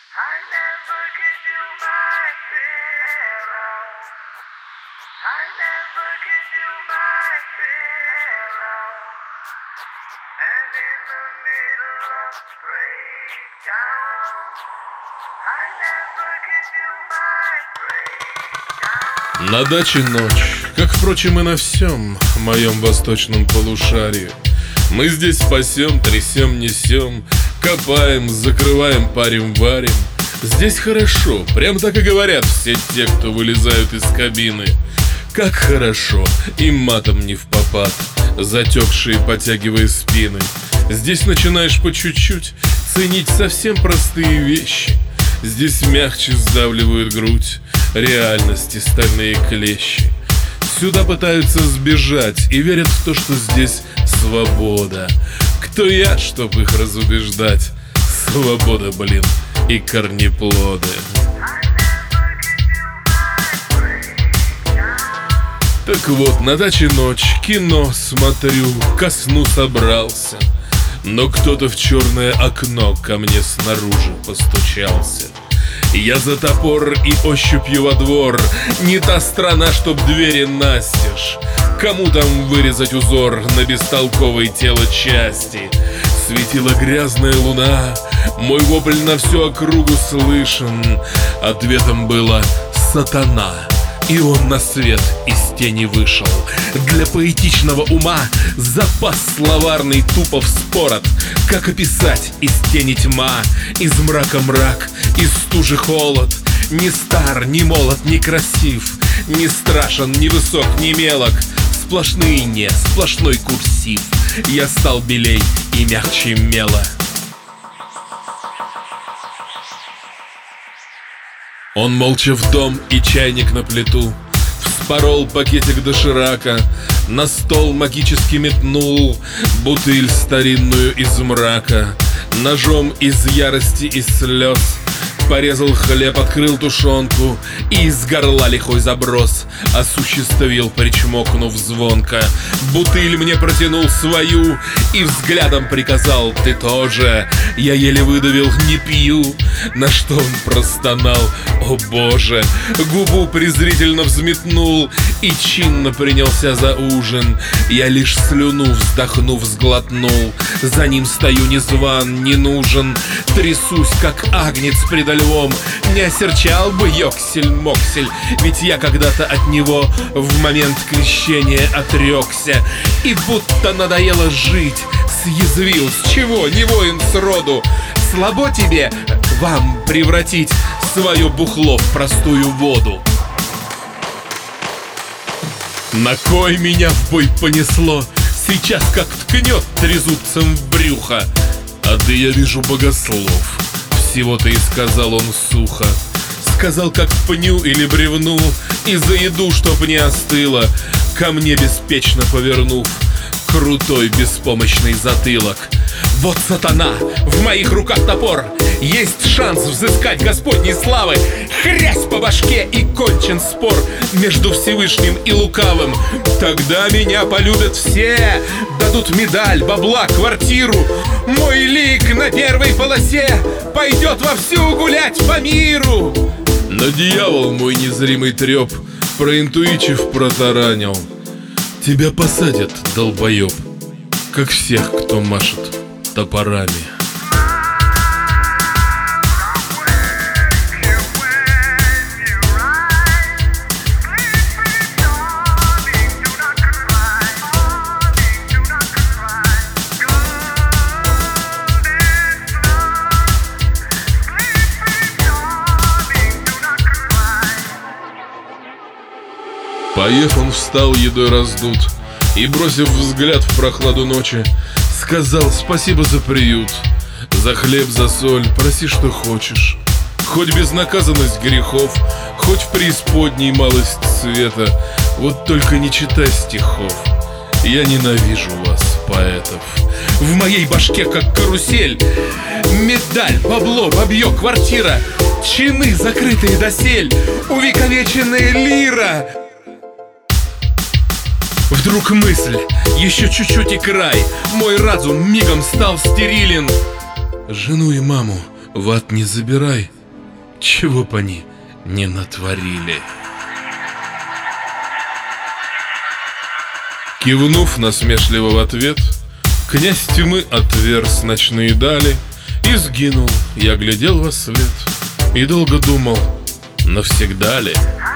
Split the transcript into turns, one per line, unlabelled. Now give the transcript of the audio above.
I never give you my pillow. I never give you my pillow. And in the middle of breakdown, I never give you my breakdown.
На даче ночь, как, впрочем, и на всем моем восточном полушарии. Мы здесь спасем, трясем, несем, копаем, закрываем, парим, варим. Здесь хорошо, прям так и говорят все те, кто вылезают из кабины. Как хорошо, и матом не впопад, затекшие потягивая спины. Здесь начинаешь по чуть-чуть ценить совсем простые вещи. Здесь мягче сдавливают грудь реальности стальные клещи. Сюда пытаются сбежать и верят в то, что здесь свобода. Кто я, чтоб их разубеждать? Свобода, блин, и корнеплоды. Так вот, на даче ночь, кино смотрю, ко сну собрался. Но кто-то в черное окно ко мне снаружи постучался. Я за топор и ощупью во двор. Не та страна, чтоб двери настежь. Кому там вырезать узор на бестолковой тело части? Светила грязная луна, мой вопль на всю округу слышен. Ответом было «Сатана». И он на свет из тени вышел. Для поэтичного ума запас словарный тупо вспорот. Как описать из тени тьма, из мрака мрак, из стужи холод? Ни стар, ни молод, ни красив, ни страшен, ни высок, ни мелок. Сплошные не, сплошной курсив. Я стал белей и мягче мела. Он молча в дом и чайник на плиту, вспорол пакетик доширака, на стол магически метнул бутыль старинную из мрака. Ножом из ярости и слез порезал хлеб, открыл тушенку и из горла лихой заброс осуществил, причмокнув звонко. Бутыль мне протянул свою и взглядом приказал: «Ты тоже». Я еле выдавил: «Не пью». На что он простонал: «О боже». Губу презрительно взметнул и чинно принялся за ужин. Я лишь слюну, вздохнув, сглотнул. За ним стою ни зван, ни нужен. Трясусь, как агнец предо львом. Не осерчал бы Йоксель-Моксель, ведь я когда-то от него в момент крещения отрекся. И будто надоело жить, съязвил: «С чего, не воин сроду? Слабо тебе, вам, превратить свое бухло в простую воду». На кой меня в бой понесло? Сейчас как ткнет трезубцем в брюхо. А ты, я вижу, богослов. Всего-то и сказал он сухо. Сказал, как пню или бревну, и за еду, чтоб не остыло, ко мне беспечно повернув крутой беспомощный затылок. Вот сатана, в моих руках топор. Есть шанс взыскать Господней славы. Хрясь по башке, и кончен спор между Всевышним и лукавым. Тогда меня полюбят все, дадут медаль, бабла, квартиру. Мой лик на первой полосе пойдет вовсю гулять по миру. Но дьявол, мой незримый треп, проинтуичив, протаранил: тебя посадят, долбоеб, как всех, кто машет топорами. Поев, он встал, едой раздут, и, бросив взгляд в прохладу ночи, сказал: спасибо за приют, за хлеб, за соль, проси, что хочешь. Хоть безнаказанность грехов, хоть в преисподней малость света, вот только не читай стихов. Я ненавижу вас, поэтов. В моей башке, как карусель, медаль, бабло, бабье, квартира, чины, закрытые досель, увековеченная лира. Вдруг мысль, еще чуть-чуть и край. Мой разум мигом стал стерилен. Жену и маму в ад не забирай. чего б они не натворили. Кивнув насмешливо в ответ, князь тьмы отверз ночные дали, и сгинул, я глядел во след и долго думал, навсегда ли.